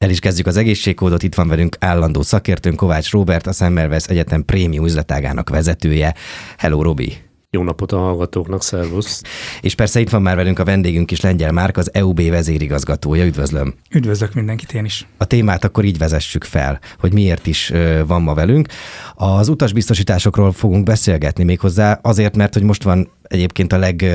El is kezdjük az egészségkódot, itt van velünk állandó szakértőnk, Kovács Róbert, a Semmelweis Egyetem prémium üzletágának vezetője. Hello, Robi! Jó napot a hallgatóknak, szervusz! És persze itt van már velünk a vendégünk is, Lengyel Márk, az EUB vezérigazgatója. Üdvözlöm! Üdvözlök mindenkit én is! A témát akkor így vezessük fel, hogy miért is van ma velünk. Az utasbiztosításokról fogunk beszélgetni méghozzá azért, mert hogy most van egyébként a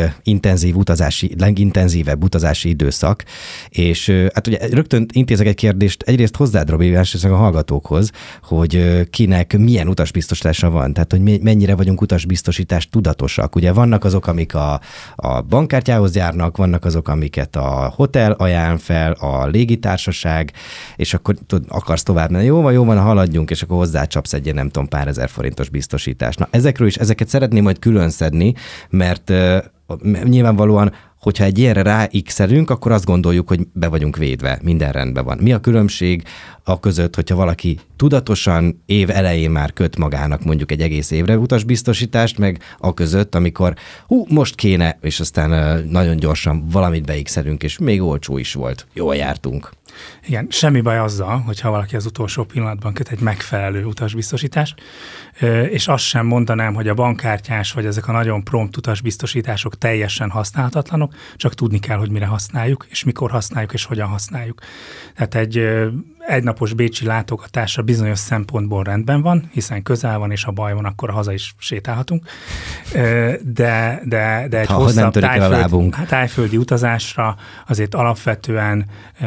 legintenzívebb utazási időszak, és hát ugye rögtön intézek egy kérdést egyrészt hozzád, Robi, másrészt a hallgatókhoz, hogy kinek milyen utasbiztosítása van, tehát hogy mennyire vagyunk utasbiztosítás tudatosak. Ugye vannak azok, amik a bankkártyához járnak, vannak azok, amiket a hotel ajánl fel, a légitársaság, és akkor akarsz tovább menni. Jó van, haladjunk, és akkor hozzácsapsz egy nem tudom, pár ezer forintos biztosítást. Na, ezeket szeretném majd külön szedni, mert nyilvánvalóan, hogyha egy ilyenre ráx-elünk, akkor azt gondoljuk, hogy be vagyunk védve, minden rendben van. Mi a különbség a között, hogyha valaki tudatosan év elején már köt magának mondjuk egy egész évre utasbiztosítást, meg a között, amikor most kéne, és aztán nagyon gyorsan valamit beix-elünk, és még olcsó is volt. Jól jártunk. Igen, semmi baj azzal, hogyha valaki az utolsó pillanatban köt egy megfelelő utasbiztosítást, és azt sem mondanám, hogy a bankkártyás vagy ezek a nagyon prompt utasbiztosítások teljesen használhatatlanok, csak tudni kell, hogy mire használjuk, és mikor használjuk, és hogyan használjuk. Tehát egy egynapos bécsi látogatásra bizonyos szempontból rendben van, hiszen közel van, és ha baj van, akkor haza is sétálhatunk. De egy hosszabb tájföldi utazásra azért alapvetően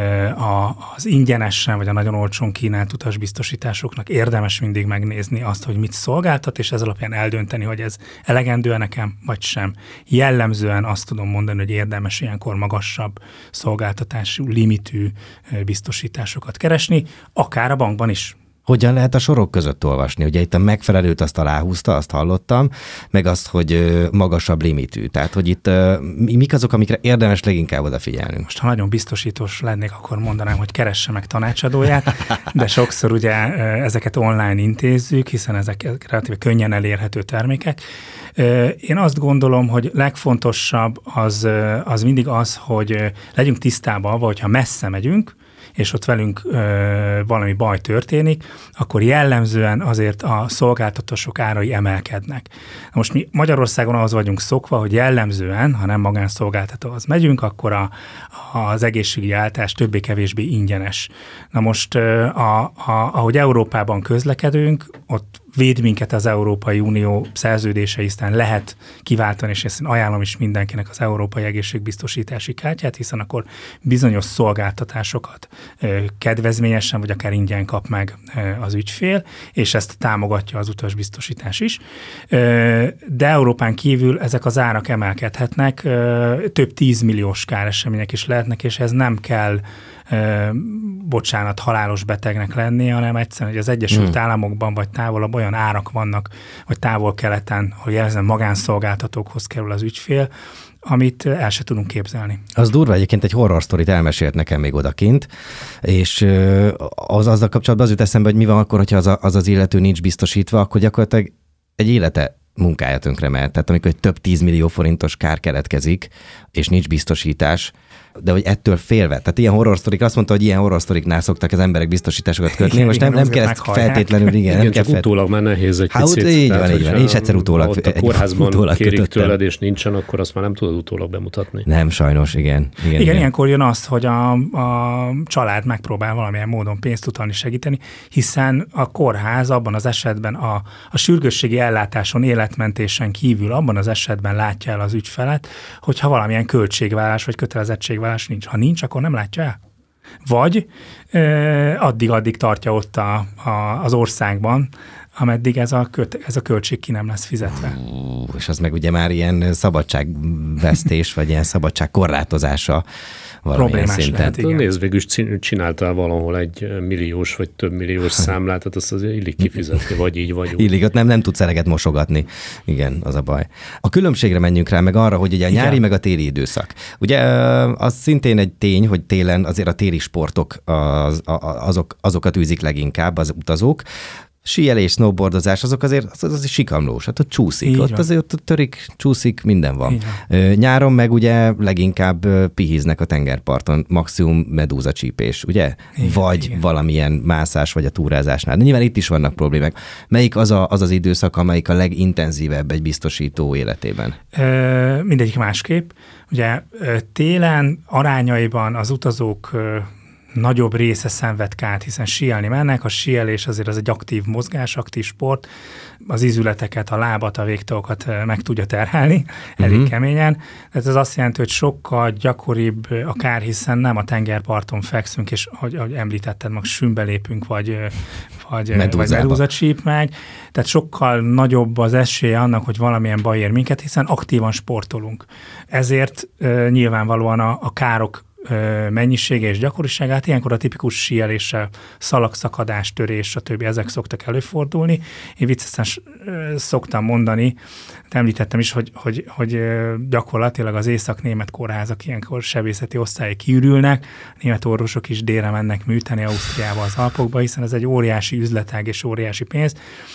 az ingyenesen vagy a nagyon olcsón kínált utasbiztosításoknak érdemes mindig megnézni azt, hogy mit szolgáltat, és ez alapján eldönteni, hogy ez elegendő nekem, vagy sem. Jellemzően azt tudom mondani, hogy érdemes ilyenkor magasabb szolgáltatású, limitű biztosításokat keresni, akár a bankban is. Hogyan lehet a sorok között olvasni? Ugye itt a megfelelőt azt aláhúzta, azt hallottam, meg azt, hogy magasabb limitű. Tehát, hogy itt mik azok, amikre érdemes leginkább odafigyelnünk? Most, ha nagyon biztosítós lennék, akkor mondanám, hogy keresse meg tanácsadóját, de sokszor ugye ezeket online intézzük, hiszen ezek relatíve könnyen elérhető termékek. Én azt gondolom, hogy legfontosabb az mindig az, hogy legyünk tisztában, hogyha messze megyünk, és ott velünk valami baj történik, akkor jellemzően azért a szolgáltatások árai emelkednek. Most mi Magyarországon ahhoz vagyunk szokva, hogy jellemzően, ha nem magánszolgáltatóhoz megyünk, akkor az egészségügyi ellátás többé-kevésbé ingyenes. Na most, ahogy Európában közlekedünk, ott véd minket az Európai Unió szerződése, hiszen lehet kiváltani, és ezt ajánlom is mindenkinek az Európai Egészségbiztosítási kártyát, hiszen akkor bizonyos szolgáltatásokat kedvezményesen, vagy akár ingyen kap meg az ügyfél, és ezt támogatja az utasbiztosítás is. De Európán kívül ezek az árak emelkedhetnek, több 10 milliós káresemények is lehetnek, és ez nem kell halálos betegnek lenni, hanem egyszerűen, hogy az Egyesült Államokban vagy távolabb olyan árak vannak, vagy távol-keleten, hogy jelzem magánszolgáltatókhoz kerül az ügyfél, amit el se tudunk képzelni. Az durva, egyébként egy horror sztorit elmesélt nekem még odakint, és azzal kapcsolatban az jut eszembe, hogy mi van akkor, hogyha az illető nincs biztosítva, akkor gyakorlatilag egy élete munkája tönkre mehet. Tehát amikor több 10 millió forintos kár keletkezik, és nincs biztosítás, de hogy ettől félve. Tehát ilyen horror sztorik, azt mondta, hogy ilyen horror sztoriknál szoktak az emberek biztosításokat kötni. Igen, most nem kell ezt feltétlenül, igen csak utólag már nehéz egy picit. Így van. Én is egyszer utólag a kórházban kérik tőled, és nincsen, akkor azt már nem tudod utólag bemutatni. Nem, sajnos, igen. Ilyenkor jön az, hogy a család megpróbál valamilyen módon pénzt utalni, segíteni, hiszen a kórház abban az esetben a sürgősségi ellátáson, életmentésen kívül abban az esetben látja el az ügyfelet, hogyha valamilyen költségvállás vagy kötelezettségvállás nincs. Ha nincs, akkor nem látja el. Vagy addig tartja ott az országban, ameddig ez a költség ki nem lesz fizetve. És az meg ugye már ilyen szabadságvesztés, vagy ilyen szabadságkorlátozása valamilyen szinten. Lehet, igen. Nézd, végül csináltál valahol egy milliós vagy több milliós számlát, tehát azt azért illik kifizetni, vagy így, vagy úgy. Illik, ott nem tudsz eleget mosogatni. Igen, az a baj. A különbségre menjünk rá, meg arra, hogy ugye a nyári, meg a téli időszak. Ugye az szintén egy tény, hogy télen azért a téli sportok azokat űzik leginkább az utazók. síelés, snowboardozás, azok azért az sikamlós, hát ott csúszik, Így ott van. azért ott törik, csúszik, minden van. Így van. Nyáron meg ugye leginkább pihíznek a tengerparton, maximum medúzacsípés, ugye? Igen, Vagy igen. valamilyen mászás, vagy a túrázásnál. De nyilván itt is vannak problémák. Melyik az az időszak, amelyik a legintenzívebb egy biztosító életében? Mindegyik másképp. Ugye télen arányaiban az utazók nagyobb része szenved kárt, hiszen síelni mennek, a síelés azért az egy aktív mozgás, aktív sport, az ízületeket, a lábat, a végtagokat meg tudja terhelni, elég keményen. Tehát ez azt jelenti, hogy sokkal gyakoribb a kár, hiszen nem a tengerparton fekszünk, és ahogy említetted, meg sűnbe lépünk, vagy medúza csíp meg. Tehát sokkal nagyobb az esélye annak, hogy valamilyen baj ér minket, hiszen aktívan sportolunk. Ezért nyilvánvalóan a károk mennyisége és gyakoriságát, ilyenkor a tipikus síeléssel, szalagszakadás, törés, stb. Ezek szoktak előfordulni. Én viccesen szoktam mondani, említettem is, hogy gyakorlatilag az észak-német kórházak ilyenkor sebészeti osztályok kiürülnek, német orvosok is délre mennek műteni Ausztriába, az Alpokba, hiszen ez egy óriási üzletág és óriási pénz.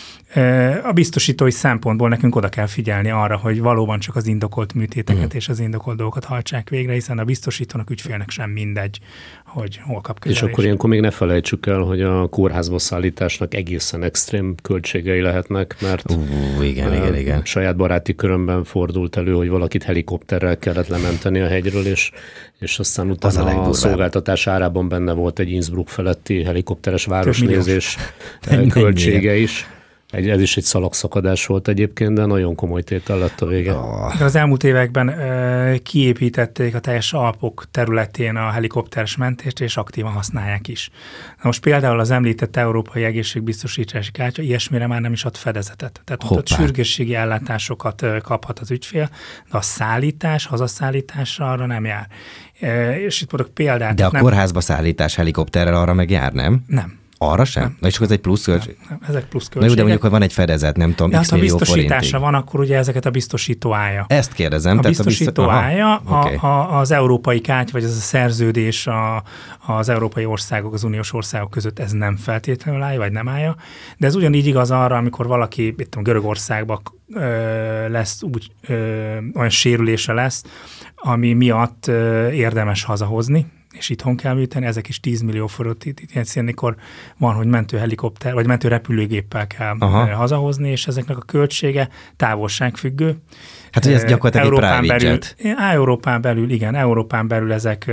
A biztosítói szempontból nekünk oda kell figyelni arra, hogy valóban csak az indokolt műtéteket és az indokolt dolgokat hajtsák végre, hiszen a biztosítónak, ügyfélnek sem mindegy, hogy hol kap kezelést. És akkor ilyenkor még ne felejtsük el, hogy a kórházba szállításnak egészen extrém költségei lehetnek, mert igen. saját baráti körömben fordult elő, hogy valakit helikopterrel kellett lementeni a hegyről, és aztán utána a szolgáltatás árában benne volt egy Innsbruck feletti helikopteres városnézés költsége is. Ez is egy szalagszakadás volt egyébként, de nagyon komoly tétel lett a vége. Az elmúlt években kiépítették a teljes Alpok területén a helikopteres mentést, és aktívan használják is. Na most például az említett Európai Egészségbiztosítási Kártya ilyesmire már nem is ad fedezetet. Tehát ott sürgősségi ellátásokat kaphat az ügyfél, de a szállítás, hazaszállításra arra nem jár. És itt mondok példát. De a kórházba szállítás helikopterrel arra meg jár, nem? Nem. Arra sem? Nem. Na és akkor ez egy plusz költség? Nem, ezek plusz költségek. Na jó, de mondjuk, hogy van egy fedezet, nem tudom, x millió forintig. Ha biztosítása van, akkor ugye ezeket a biztosító állja. Ezt kérdezem. A biztosító állja, okay. Az európai kártya, vagy ez a szerződés az európai országok, az uniós országok között ez nem feltétlenül állja, vagy nem állja. De ez ugyanígy igaz arra, amikor valaki, itt Görögországban lesz olyan sérülése lesz, ami miatt érdemes hazahozni, és itthon kell műteni, ezek is 10 millió forint, ilyenkor van, hogy mentőhelikopter, vagy mentőrepülőgéppel kell hazahozni, és ezeknek a költsége távolságfüggő. Hát, hogy ez gyakorlatilag egy private jet. Európán belül ezek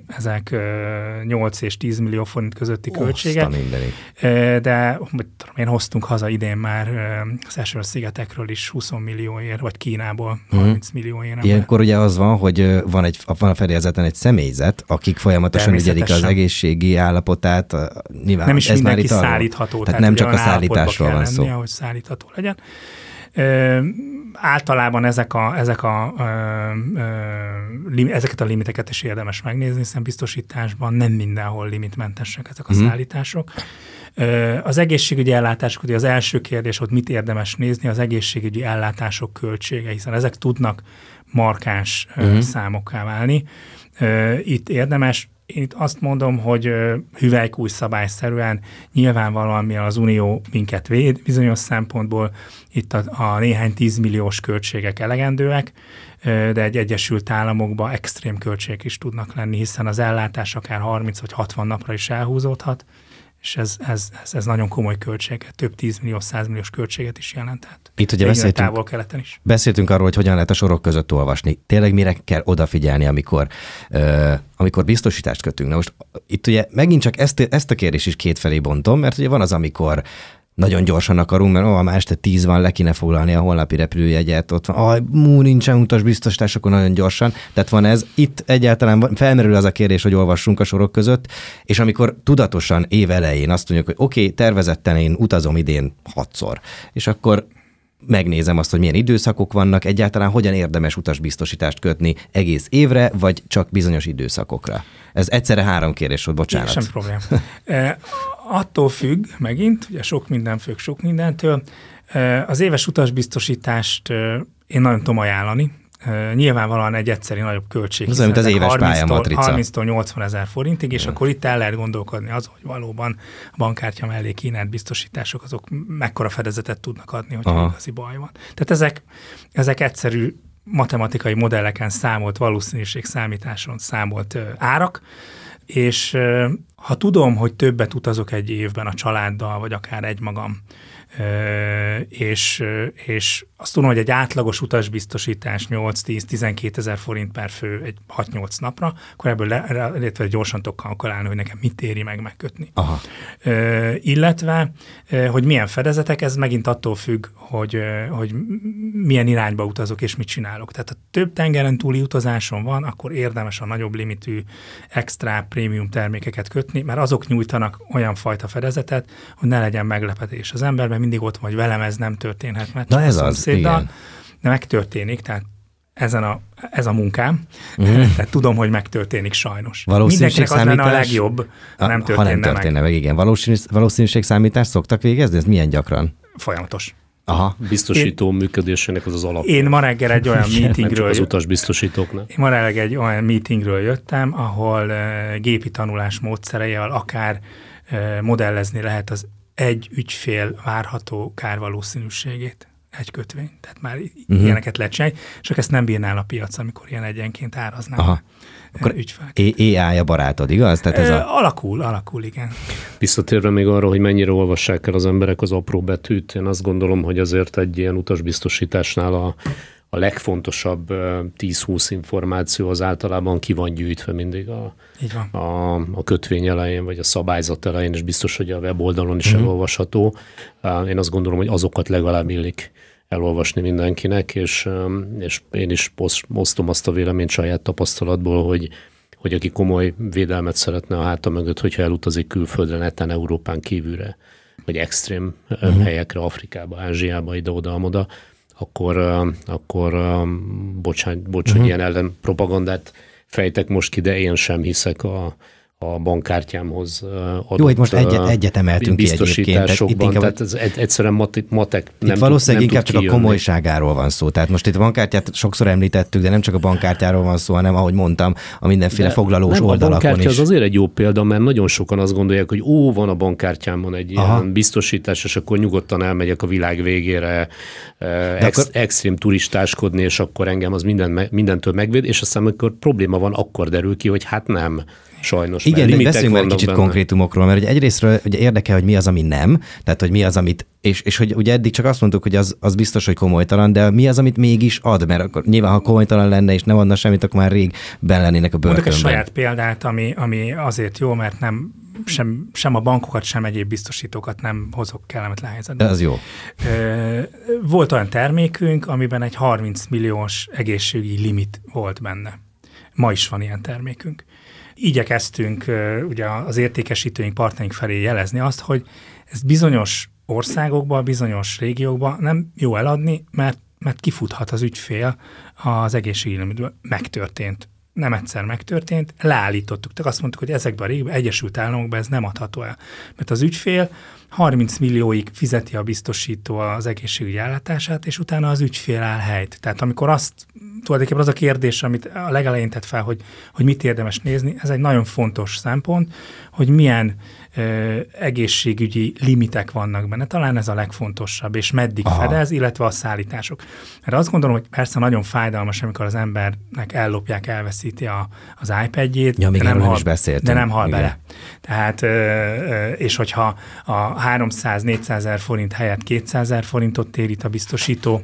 8 és 10 millió forint közötti költsége. De én hoztunk haza idén már Seychelles-szigetekről is 20 millióért, vagy Kínából 30 millióért. Ilyenkor ugye az van, hogy van a fedélzeten egy személyzet, akik folyamatosan ügyelik az egészségi állapotát. Nyilván nem is ez mindenki már szállítható. Tehát nem csak a szállításról van szó. Hogy szállítható legyen. Általában ezeket a limiteket is érdemes megnézni, hiszen biztosításban nem mindenhol limitmentesek ezek a szállítások. Az egészségügyi ellátások, ugye az első kérdés, hogy mit érdemes nézni, az egészségügyi ellátások költsége, hiszen ezek tudnak markáns számokká válni. Itt érdemes. Én itt azt mondom, hogy hüvelykúj szabályszerűen nyilvánvalóan, mivel az Unió minket véd bizonyos szempontból, itt a néhány 10 milliós költségek elegendőek, de egy Egyesült Államokban extrém költségek is tudnak lenni, hiszen az ellátás akár 30 vagy 60 napra is elhúzódhat, és ez nagyon komoly költséget, több 10 millió, 100 milliós költséget is jelenthet. Itt ugye beszéltünk arról, hogy hogyan lehet a sorok között olvasni. Tényleg mire kell odafigyelni, amikor biztosítást kötünk. Na most itt ugye megint csak ezt a kérdést is kétfelé bontom, mert ugye van az, amikor nagyon gyorsan akarunk, mert már este 10 van, le kéne foglalni a holnapi repülőjegyet, ott van, nincsen utasbiztosítás, akkor nagyon gyorsan. Tehát van ez, itt egyáltalán felmerül az a kérdés, hogy olvassunk a sorok között, és amikor tudatosan év elején azt mondjuk, hogy oké, tervezetten én utazom idén 6-szor, és akkor megnézem azt, hogy milyen időszakok vannak, egyáltalán hogyan érdemes utasbiztosítást kötni egész évre, vagy csak bizonyos időszakokra. Ez egyszerre 3 kérdés volt, bocsánat. Sem problém. Attól függ megint, ugye sok minden függ sok mindentől. Az éves utasbiztosítást én nagyon tudom ajánlani, nyilvánvalóan egy egyszerű nagyobb költség. Ez olyan, mint az éves pályamatrica. 30-tól 80 000 forintig, és akkor itt el lehet gondolkodni az, hogy valóban a bankkártya mellé kínált biztosítások, azok mekkora fedezetet tudnak adni, hogyha igazi baj van. Tehát ezek egyszerű matematikai modelleken számolt, valószínűségszámításon számolt árak, és ha tudom, hogy többet utazok egy évben a családdal, vagy akár egymagam, és azt tudom, hogy egy átlagos utasbiztosítás 8-10-12 000 forint per fő egy 6-8 napra, akkor ebből illetve gyorsan tudok kalkulálni, hogy nekem mit éri meg megkötni. Aha. Illetve, hogy milyen fedezetek, ez megint attól függ, hogy milyen irányba utazok és mit csinálok. Tehát ha több tengeren túli utazáson van, akkor érdemes a nagyobb limitű extra prémium termékeket kötni, mert azok nyújtanak olyan fajta fedezetet, hogy ne legyen meglepetés az emberben, mindig ott van, hogy velem ez nem történhet, mert na ez az, igen. De megtörténik, tehát ez a munkám, tehát tudom, hogy megtörténik sajnos. Mindenkinek az lenne a legjobb, ha nem történne meg. Igen. Valószínűségszámítást szoktak végezni? Ez milyen gyakran? Folyamatos. Aha. Biztosító működésének az alap. Én ma reggel egy olyan meetingről... az utasbiztosítóknak. Én ma reggel egy olyan meetingről jöttem, ahol gépi tanulás módszereivel akár modellezni lehet az egy ügyfél várható kárvalószínűségét, egy kötvény. Tehát már ilyeneket lehet csinálni, csak ezt nem bírnál a piac, amikor ilyen egyenként áraznál ügyfelek. AI a barátod, igaz? Tehát ez Alakul, igen. Visszatérve még arra, hogy mennyire olvassák el az emberek az apró betűt, én azt gondolom, hogy azért egy ilyen utasbiztosításnál a legfontosabb 10-20 információ az általában ki van gyűjtve mindig a kötvény elején, vagy a szabályzat elején, és biztos, hogy a weboldalon is elolvasható. Én azt gondolom, hogy azokat legalább illik elolvasni mindenkinek, és én is osztom azt a véleményt saját tapasztalatból, hogy aki komoly védelmet szeretne a háta mögött, hogyha elutazik külföldre, netán Európán kívülre, vagy extrém helyekre, Afrikába, Ázsiába, ide-oda-amoda, akkor hogy ilyen ellenpropagandát fejtek most ki, de én sem hiszek a bankkártyámhoz adott jó, itt most egyet emeltünk ki egyébként. Tehát ez egyszerűen matek nem valószínűleg inkább csak a komolyságáról van szó. Tehát most itt a bankkártyát sokszor említettük, de nem csak a bankkártyáról van szó, hanem ahogy mondtam, a mindenféle foglalós oldalakon is. A bankkártya az azért egy jó példa, mert nagyon sokan azt gondolják, hogy van a bankkártyámon egy ilyen biztosítás, és akkor nyugodtan elmegyek a világ végére extrém turistáskodni, és akkor engem az mindentől megvéd, és aztán amikor probléma van, akkor derül ki, hogy hát nem. Sajnos. Igen, de beszéljünk már egy kicsit konkrétumokról, mert egyrésztről ugye érdekel, hogy mi az, ami nem, tehát hogy mi az, amit, és hogy ugye eddig csak azt mondtuk, hogy az biztos, hogy komolytalan, de mi az, amit mégis ad, mert akkor nyilván, ha komolytalan lenne, és nem adna semmit, akkor már rég benn lennének a börtönben. Mondok egy saját példát, ami azért jó, mert nem sem a bankokat, sem egyéb biztosítókat nem hozok kellemetlen helyzetbe. Ez jó. Volt olyan termékünk, amiben egy 30 milliós egészségügyi limit volt benne. Ma is van ilyen termékünk. Igyekeztünk ugye az értékesítőink, partnerink felé jelezni azt, hogy ez bizonyos országokban, bizonyos régiókban nem jó eladni, mert kifuthat az ügyfél az egészségügyi limitből. Megtörtént. Nem egyszer megtörtént, leállítottuk. Tehát azt mondtuk, hogy ezekben a régióban, Egyesült Államokban ez nem adható el. Mert az ügyfél 30 millióig fizeti a biztosító az egészségügyi ellátását, és utána az ügyfél áll helyt. Tehát amikor tulajdonképpen az a kérdés, amit a legelején tett fel, hogy mit érdemes nézni, ez egy nagyon fontos szempont, hogy milyen egészségügyi limitek vannak benne. Talán ez a legfontosabb, és meddig fedez, illetve a szállítások. Mert azt gondolom, hogy persze nagyon fájdalmas, amikor az embernek ellopják, elveszíti az iPad-jét, de nem hal bele. Tehát, és hogyha a 300-400 000 forint helyett 200 000 forintot térít a biztosító,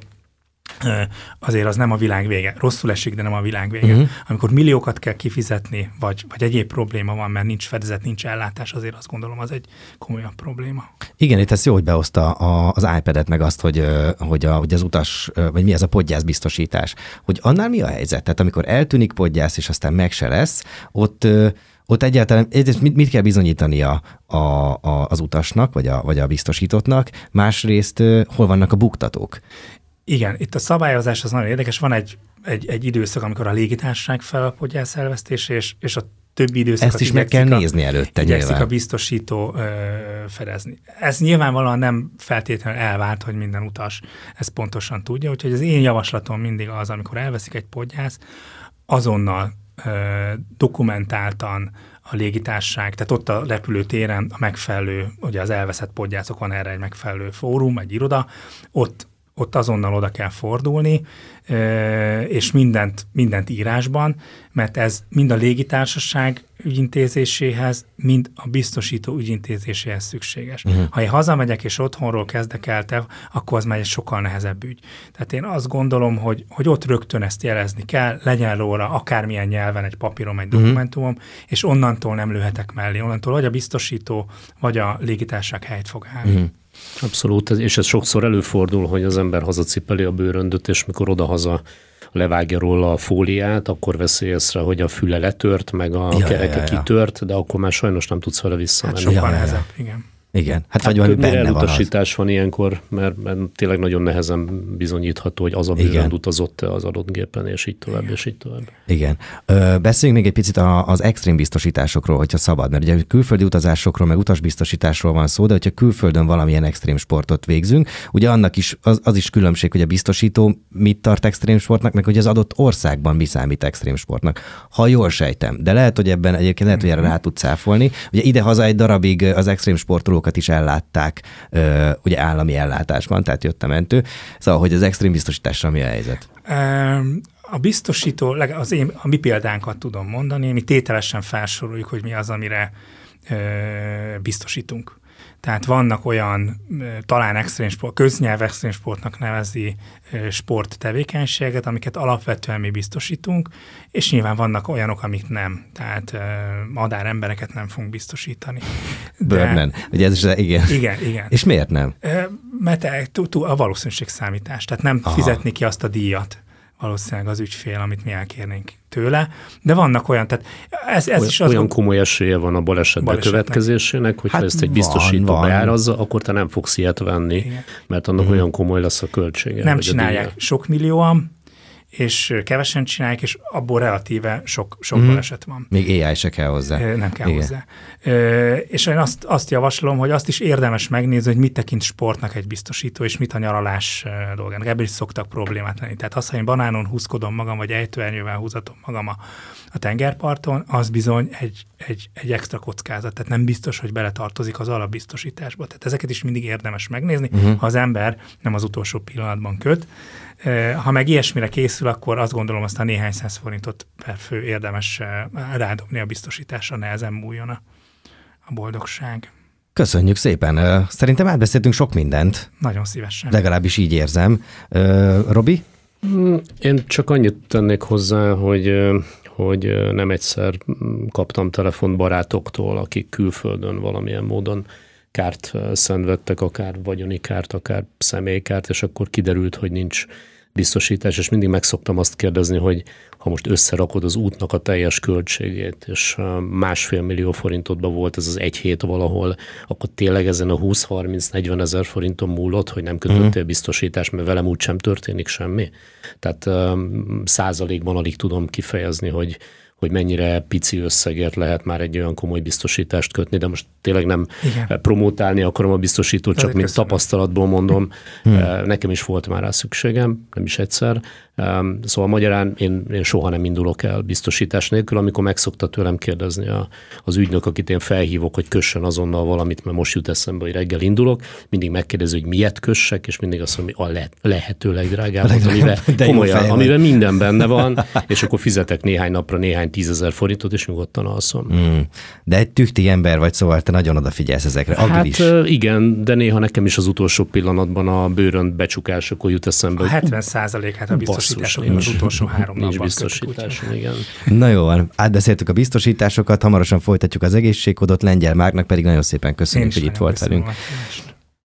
azért az nem a világ vége. Rosszul esik, de nem a világ vége. Amikor milliókat kell kifizetni, vagy egyéb probléma van, mert nincs fedezet, nincs ellátás, azért azt gondolom, az egy komolyabb probléma. Igen, itt ez jó, hogy behozta az iPad-et, meg azt, hogy az utas, vagy mi ez a podgyászbiztosítás. Hogy annál mi a helyzet? Tehát amikor eltűnik podgyász, és aztán meg se lesz, ott egyáltalán mit kell bizonyítania az utasnak, vagy a biztosítottnak, másrészt hol vannak a buktatók? Igen, itt a szabályozás az nagyon érdekes. Van egy időszak, amikor a légitársaság fel a podgyász elvesztés, és a többi időszakot ezt is meg kell nézni előtte nyilván. A biztosító fedezni. Ez nyilvánvalóan nem feltétlenül elvárt, hogy minden utas ezt pontosan tudja, úgyhogy az én javaslatom mindig az, amikor elveszik egy podgyászt, azonnal dokumentáltan a légitársaság, tehát ott a repülőtéren a megfelelő, ugye az elveszett podgyászok, van erre egy megfelelő fórum, egy iroda, ott azonnal oda kell fordulni, és mindent írásban, mert ez mind a légitársaság ügyintézéséhez, mind a biztosító ügyintézéséhez szükséges. Ha én hazamegyek és otthonról kezdek el, akkor az már egy sokkal nehezebb ügy. Tehát én azt gondolom, hogy ott rögtön ezt jelezni kell, legyen róla akármilyen nyelven egy papírom, egy dokumentumom, és onnantól nem lőhetek mellé. Onnantól vagy a biztosító, vagy a légitársaság helyt fog állni. Abszolút, és ez sokszor előfordul, hogy az ember hazacipeli a bőröndöt, és mikor odahaza levágja róla a fóliát, akkor veszi észre, hogy a füle letört, meg a kereke kitört, de akkor már sajnos nem tudsz vele visszamenni. Hát sokkal nehezebb, igen. Igen, hát vagy valami benne van elutasítás van ilyenkor, mert tényleg nagyon nehezen bizonyítható, hogy az a bőrönd utazott-e az adott gépen, és így tovább, és így tovább. Igen. Beszéljünk még egy picit az extrém biztosításokról, hogyha szabad, mert ugye külföldi utazásokról, meg utasbiztosításról van szó, de hogyha külföldön valamilyen extrém sportot végzünk, ugye annak is az is különbség, hogy a biztosító mit tart extrém sportnak, meg hogy az adott országban mi számít extrém sportnak. Ha jól sejtem, de lehet, hogy ebben egyébként lehet, hogy erre rá tudsz cáfolni. Ugye ide-haza egy darabig az extrém sportolókat is ellátták, ugye állami ellátásban, tehát jött a mentő. Szóval, hogy az extrém biztosítással mi a helyzet? A biztosító, a mi példánkat tudom mondani, mi tételesen felsoroljuk, hogy mi az, amire biztosítunk. Tehát vannak olyan, talán extrém sport, köznyelv extrém sportnak nevezi sporttevékenységet, amiket alapvetően mi biztosítunk, és nyilván vannak olyanok, amik nem. Tehát madár embereket nem fogunk biztosítani. Birdman, ugye ez is, igen. Igen. És miért nem? Mert a valószínűségszámítás, tehát nem fizetni ki azt a díjat valószínűleg az ügyfél, amit mi elkérnénk tőle, de vannak olyan, tehát ez is az... Olyan komoly esélye van a baleset bekövetkezésének, hogyha ezt egy biztosító beárazza, akkor te nem fogsz ilyet venni, igen. Mert annak olyan komoly lesz a költsége. Nem csinálják sok millióan, és kevesen csinálják, és abból relatíve sok baleset van. Még AI se kell hozzá. Nem kell hozzá. És én azt javaslom, hogy azt is érdemes megnézni, hogy mit tekint sportnak egy biztosító, és mit a nyaralás dolgának. Ebből is szoktak problémát lenni. Tehát az, ha én banánon húzkodom magam, vagy ejtőernyővel húzatom magam a tengerparton, az bizony egy extra kockázat. Tehát nem biztos, hogy beletartozik az alapbiztosításba. Tehát ezeket is mindig érdemes megnézni, ha az ember nem az utolsó pillanatban köt. Ha meg ilyesmire készül, akkor azt gondolom, azt a néhány 100 forintot per fő érdemes rádobni a biztosításra, nehezen múljon a boldogság. Köszönjük szépen. Szerintem átbeszéltünk sok mindent. Nagyon szívesen. Legalábbis így érzem. Robi? Én csak annyit tennék hozzá, hogy nem egyszer kaptam telefont barátoktól, akik külföldön valamilyen módon kárt szenvedtek, akár vagyoni kárt, akár személykárt, és akkor kiderült, hogy nincs biztosítás, és mindig meg szoktam azt kérdezni, hogy ha most összerakod az útnak a teljes költségét, és 1,5 millió forintodban volt ez az egy hét valahol, akkor tényleg ezen a 20-30-40 ezer forinton múlott, hogy nem kötöttél biztosítást, mert velem úgy sem történik semmi. Tehát százalékban alig tudom kifejezni, hogy mennyire pici összegért lehet már egy olyan komoly biztosítást kötni, de most tényleg nem promótálni akarom a biztosítót, csak mint tapasztalatból mondom, nekem is volt már rá szükségem, nem is egyszer. Szóval magyarán én soha nem indulok el biztosítás nélkül, amikor meg szokta tőlem kérdezni az ügynök, akit én felhívok, hogy kössön azonnal valamit, mert most jut eszembe, hogy reggel indulok, mindig megkérdezi, hogy miért kössek, és mindig azt mondom, hogy a lehető legdrágábbat, amiben minden benne van, és akkor fizetek néhány napra néhány 10 000 forintot, és nyugodtan alszom. De egy tükti ember vagy, szóval te nagyon odafigyelsz ezekre. Hát igen, de néha nekem is az utolsó pillanatban a bőrönd becsukásakor jut eszembe. A 70%-át a biztosításoknak az utolsó 3 napban. Nincs biztosításom, igen. Na jó, átbeszéltük a biztosításokat, hamarosan folytatjuk az egészségkodot, Lengyel Márknak pedig nagyon szépen köszönjük, hogy itt volt velünk.